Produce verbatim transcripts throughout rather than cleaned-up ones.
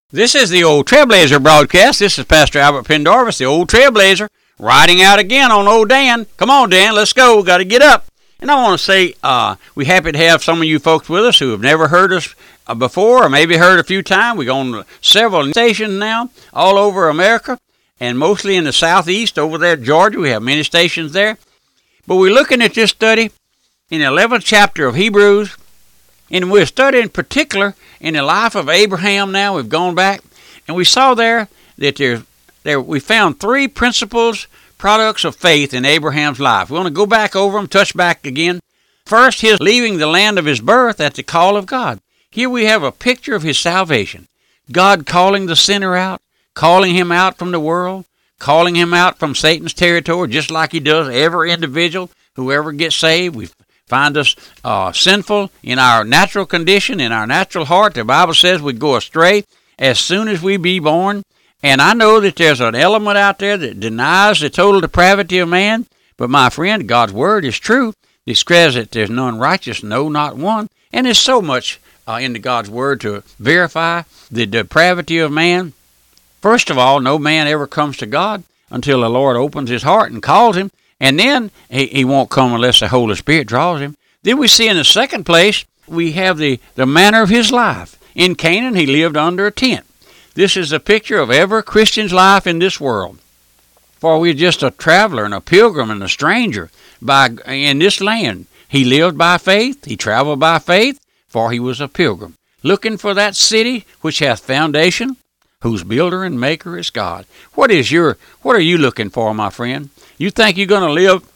This is the Old Trailblazer broadcast. This is Pastor Albert Pendarvis, the Old Trailblazer, riding out again on old Dan. Come on, Dan, let's go. Got to get up. And I want to say uh, we're happy to have some of you folks with us who have never heard us uh, before or maybe heard a few times. We're on several stations now all over America and mostly in the southeast over there, Georgia. We have many stations there. But we're looking at this study in the eleventh chapter of Hebrews. And we're studying in particular in the life of Abraham now. We've gone back, and we saw there that there, there we found three principles, products of faith in Abraham's life. We want to go back over them, touch back again. First, his leaving the land of his birth at the call of God. Here we have a picture of his salvation. God calling the sinner out, calling him out from the world, calling him out from Satan's territory, just like he does every individual who ever gets saved. We find us uh, sinful in our natural condition, in our natural heart. The Bible says we go astray as soon as we be born. And I know that there's an element out there that denies the total depravity of man. But my friend, God's word is true. It declares that there's none righteous, no, not one. And there's so much uh, in God's word to verify the depravity of man. First of all, no man ever comes to God until the Lord opens his heart and calls him. And then he, he won't come unless the Holy Spirit draws him. Then we see in the second place, we have the, the manner of his life. In Canaan, he lived under a tent. This is a picture of every Christian's life in this world. For we're just a traveler and a pilgrim and a stranger by in this land. He lived by faith. He traveled by faith, for he was a pilgrim, looking for that city which hath foundation, whose builder and maker is God. What is your, what are you looking for, my friend? You think you're going to live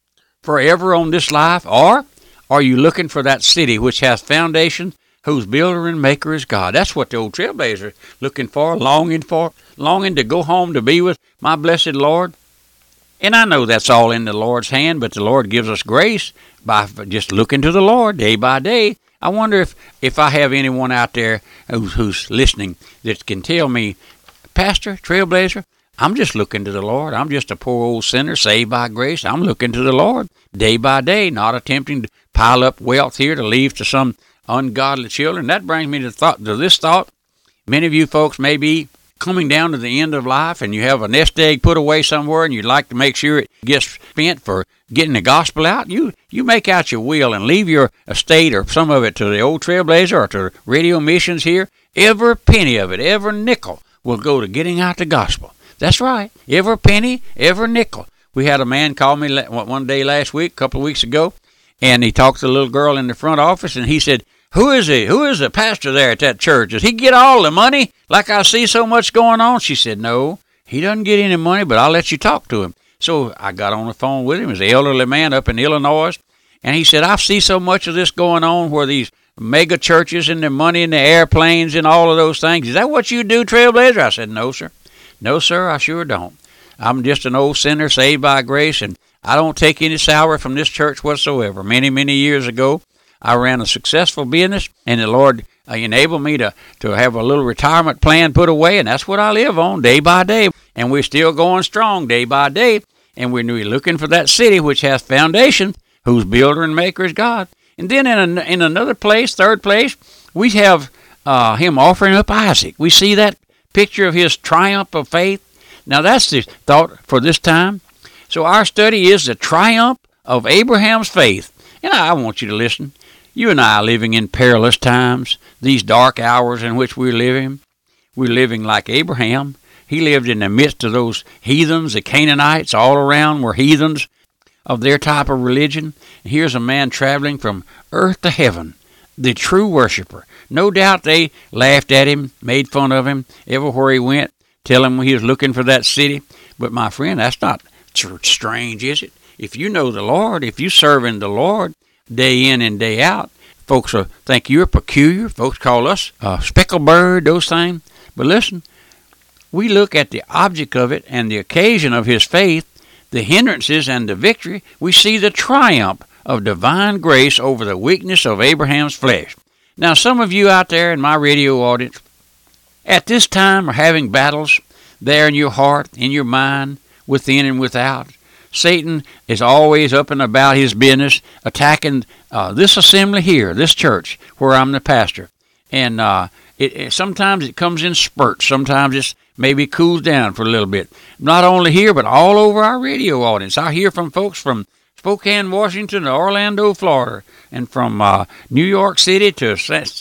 forever on this life, or are you looking for that city which has foundation, whose builder and maker is God? That's what the old trailblazer is looking for, longing for, longing to go home to be with my blessed Lord. And I know that's all in the Lord's hand, but the Lord gives us grace by just looking to the Lord day by day. I wonder if, if I have anyone out there who's, who's listening that can tell me, Pastor, Trailblazer, I'm just looking to the Lord. I'm just a poor old sinner saved by grace. I'm looking to the Lord day by day, not attempting to pile up wealth here to leave to some ungodly children. That brings me to, thought, to this thought. Many of you folks may be coming down to the end of life and you have a nest egg put away somewhere and you'd like to make sure it gets spent for getting the gospel out. You you make out your will and leave your estate or some of it to the old Trailblazer or to Radio Missions here. Every penny of it, every nickel will go to getting out the gospel. That's right. Every penny, every nickel. We had a man call me one day last week, a couple of weeks ago, and he talked to the little girl in the front office, and he said, Who is he? Who is the pastor there at that church? Does he get all the money like I see so much going on? She said, No, he doesn't get any money, but I'll let you talk to him. So I got on the phone with him. He was an elderly man up in Illinois, and he said, I see so much of this going on where these mega churches and the money in the airplanes and all of those things. Is that what you do, Trailblazer? I said, No, sir. No, sir, I sure don't. I'm just an old sinner saved by grace, and I don't take any salary from this church whatsoever. Many, many years ago, I ran a successful business, and the Lord uh, enabled me to, to have a little retirement plan put away, and that's what I live on day by day. And we're still going strong day by day, and we're looking for that city which has foundation, whose builder and maker is God. And then in, a, in another place, third place, we have uh, him offering up Isaac. We see that picture of his triumph of faith. Now that's the thought for this time. So our study is the triumph of Abraham's faith. And I want you to listen. You and I are living in perilous times, these dark hours in which we're living. We're living like Abraham. He lived in the midst of those heathens, the Canaanites, all around were heathens of their type of religion. And here's a man traveling from earth to heaven, the true worshiper. No doubt they laughed at him, made fun of him everywhere he went, tell him he was looking for that city. But my friend, that's not strange, is it? If you know the Lord, if you serving the Lord day in and day out, folks will think you're peculiar. Folks call us a speckled bird, those things. But listen, we look at the object of it and the occasion of his faith, the hindrances and the victory. We see the triumph of divine grace over the weakness of Abraham's flesh. Now, some of you out there in my radio audience, at this time are having battles there in your heart, in your mind, within and without. Satan is always up and about his business, attacking uh, this assembly here, this church, where I'm the pastor. And uh, It, it sometimes it comes in spurts. Sometimes it's maybe cools down for a little bit. Not only here, but all over our radio audience. I hear from folks from Spokane, Washington, to Orlando, Florida, and from uh, New York City to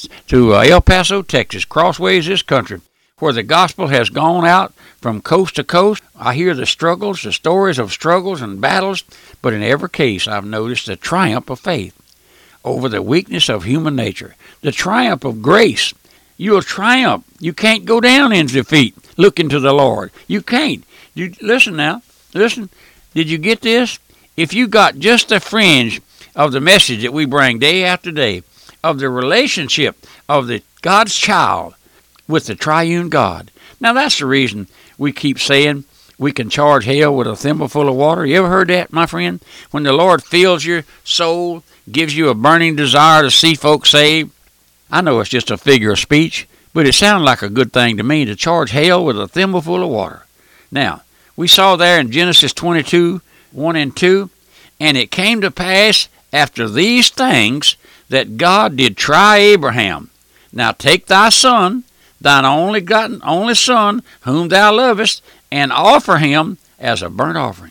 to uh, El Paso, Texas, crossways this country, where the gospel has gone out from coast to coast. I hear the struggles, the stories of struggles and battles, but in every case I've noticed the triumph of faith over the weakness of human nature, the triumph of grace. You'll triumph. You can't go down in defeat looking to the Lord. You can't. You listen now. Listen. Did you get this? If you got just the fringe of the message that we bring day after day, of the relationship of the God's child with the triune God. Now that's the reason we keep saying we can charge hell with a thimbleful of water. You ever heard that, my friend? When the Lord fills your soul, gives you a burning desire to see folks saved. I know it's just a figure of speech, but it sounds like a good thing to me to charge hell with a thimbleful of water. Now, we saw there in Genesis twenty-two, one and two, and it came to pass after these things that God did try Abraham. Now take thy son, thine only gotten only son, whom thou lovest, and offer him as a burnt offering.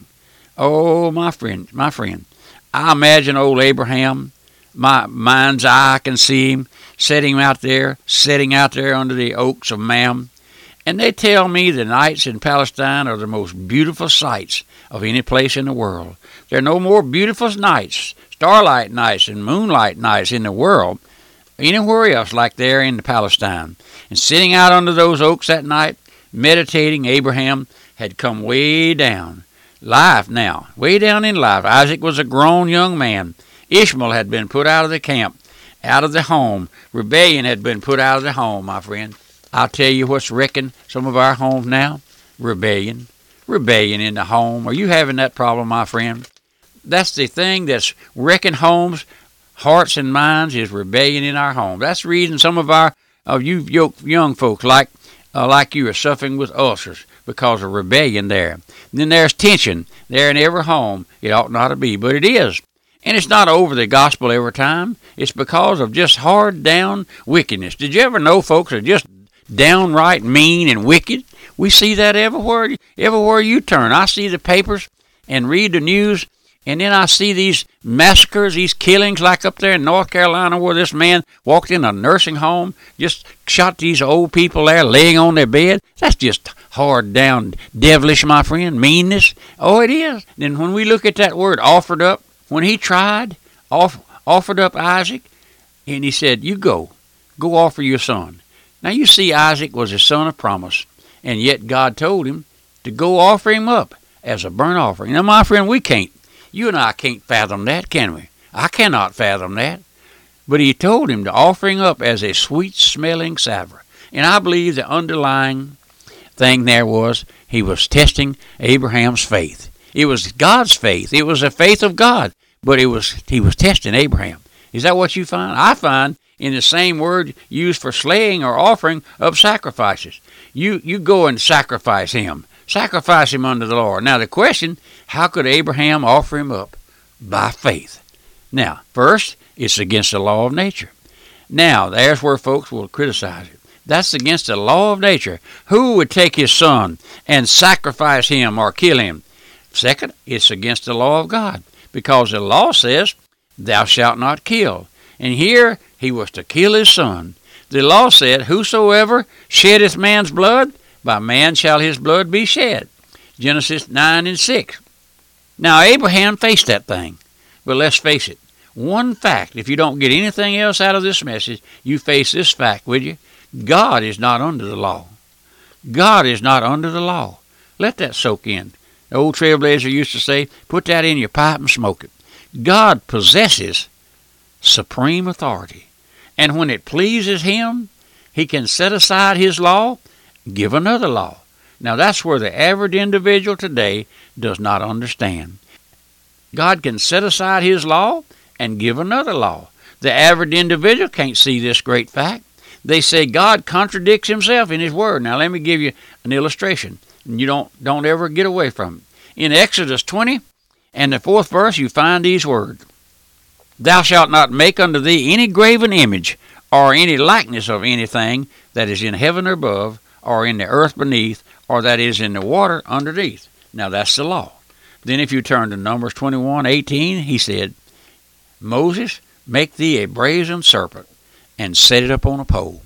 Oh, my friend, my friend, I imagine old Abraham, my mind's eye, I can see him, setting out there, sitting out there under the oaks of Mamre. And they tell me the nights in Palestine are the most beautiful sights of any place in the world. There are no more beautiful nights, starlight nights and moonlight nights in the world, anywhere else like there in Palestine. And sitting out under those oaks that night, meditating, Abraham had come way down. Life now, way down in life. Isaac was a grown young man. Ishmael had been put out of the camp, out of the home. Rebellion had been put out of the home, my friend. I'll tell you what's wrecking some of our homes now. Rebellion. Rebellion in the home. Are you having that problem, my friend? That's the thing that's wrecking homes, hearts and minds, is rebellion in our home. That's the reason some of our of you young folks like uh, like you are suffering with ulcers, because of rebellion there. And then there's tension there in every home. It ought not to be, but it is. And it's not over the gospel every time. It's because of just hard down wickedness. Did you ever know folks are just downright mean and wicked? We see that everywhere, everywhere you turn. I see the papers and read the news, and then I see these massacres, these killings, like up there in North Carolina, where this man walked in a nursing home, just shot these old people there laying on their bed. That's just hard down devilish, my friend, meanness. Oh, it is. Then when we look at that word offered up, when he tried, off, offered up Isaac, and he said, you go, go offer your son. Now you see, Isaac was a son of promise, and yet God told him to go offer him up as a burnt offering. Now, my friend, we can't. You and I can't fathom that, can we? I cannot fathom that. But he told him to offer him up as a sweet-smelling savour. And I believe the underlying thing there was he was testing Abraham's faith. It was God's faith. It was the faith of God. But it was he was testing Abraham. Is that what you find? I find in the same word used for slaying or offering of sacrifices. You you go and sacrifice him. Sacrifice him unto the Lord. Now the question, how could Abraham offer him up? By faith. Now, first, it's against the law of nature. Now, there's where folks will criticize it. That's against the law of nature. Who would take his son and sacrifice him or kill him? Second, it's against the law of God, because the law says, thou shalt not kill. And here, he was to kill his son. The law said, whosoever sheddeth man's blood, by man shall his blood be shed. Genesis nine and six. Now, Abraham faced that thing. But let's face it. One fact, if you don't get anything else out of this message, you face this fact, would you? God is not under the law. God is not under the law. Let that soak in. The old trailblazer used to say, put that in your pipe and smoke it. God possesses supreme authority. And when it pleases him, he can set aside his law, give another law. Now that's where the average individual today does not understand. God can set aside his law and give another law. The average individual can't see this great fact. They say God contradicts himself in his word. Now let me give you an illustration. And you don't, don't ever get away from it. In Exodus twenty and the fourth verse, you find these words. Thou shalt not make unto thee any graven image, or any likeness of anything that is in heaven above, or in the earth beneath, or that is in the water underneath. Now that's the law. Then if you turn to Numbers twenty-one eighteen, he said, Moses, make thee a brazen serpent, and set it up on a pole.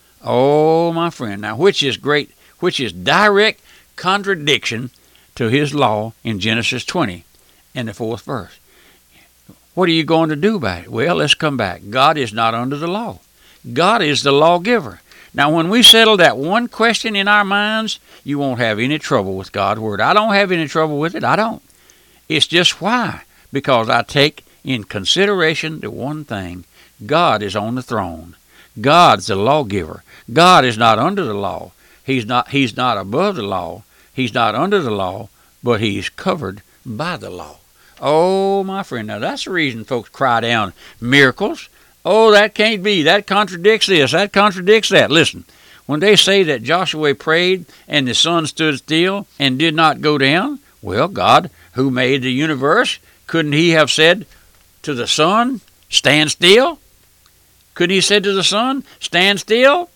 Oh, my friend, now which is great, which is direct contradiction to his law in Genesis twenty and the fourth verse. What are you going to do about it? Well, let's come back. God is not under the law. God is the lawgiver. Now, when we settle that one question in our minds, you won't have any trouble with God's word. I don't have any trouble with it. I don't. It's just why? Because I take in consideration the one thing. God is on the throne. God's the lawgiver. God is not under the law. He's not, he's not above the law. He's not under the law, but he's covered by the law. Oh, my friend, now that's the reason folks cry down miracles. Oh, that can't be. That contradicts this. That contradicts that. Listen, when they say that Joshua prayed and the sun stood still and did not go down, well, God, who made the universe, couldn't he have said to the sun, stand still? Couldn't he said to the sun, stand still?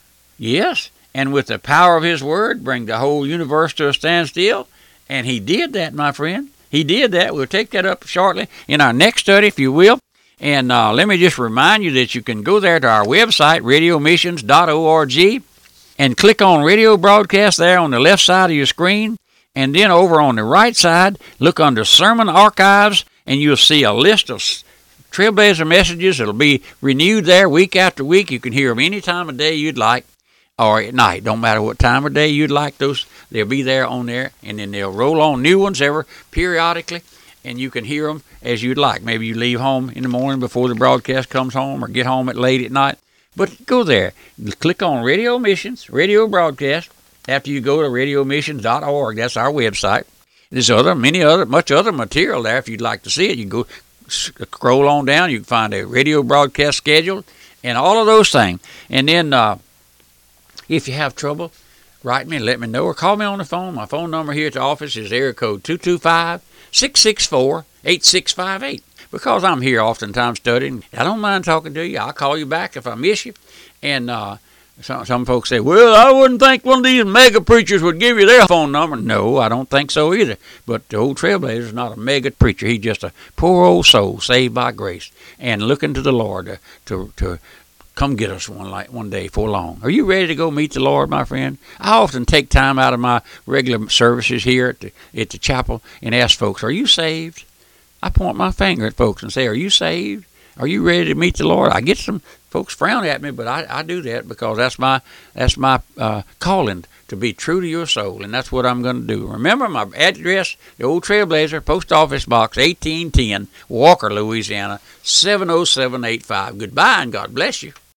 Yes, and with the power of his word, bring the whole universe to a standstill. And he did that, my friend. He did that. We'll take that up shortly in our next study, if you will. And uh, let me just remind you that you can go there to our website, radio missions dot org, and click on radio broadcast there on the left side of your screen. And then over on the right side, look under Sermon Archives, and you'll see a list of Trailblazer messages. It'll be renewed there week after week. You can hear them any time of day you'd like, or at night. Don't matter what time of day you'd like those. They'll be there on there, and then they'll roll on new ones ever periodically, and you can hear them as you'd like. Maybe you leave home in the morning before the broadcast comes home, or get home at late at night. But go there. Click on Radio Missions, Radio Broadcast, after you go to radio missions dot org. That's our website. There's other, many other, much other material there. If you'd like to see it, you can go scroll on down. You can find a radio broadcast schedule and all of those things. And then uh, if you have trouble, write me and let me know, or call me on the phone. My phone number here at the office is area code two two five, six six four, eight six five eight. Because I'm here oftentimes studying, I don't mind talking to you. I'll call you back if I miss you. And uh, some, some folks say, well, I wouldn't think one of these mega preachers would give you their phone number. No, I don't think so either. But the old Trailblazer is not a mega preacher. He's just a poor old soul saved by grace and looking to the Lord to, to, to come get us one like one day for long. Are you ready to go meet the Lord, my friend? I often take time out of my regular services here at the, at the chapel and ask folks, are you saved? I point my finger at folks and say, are you saved? Are you ready to meet the Lord? I get some folks frown at me, but I, I do that because that's my that's my uh, calling, to be true to your soul, and that's what I'm going to do. Remember my address, the Old Trailblazer, Post Office Box eighteen ten, Walker, Louisiana, seven oh seven eight five. Goodbye, and God bless you.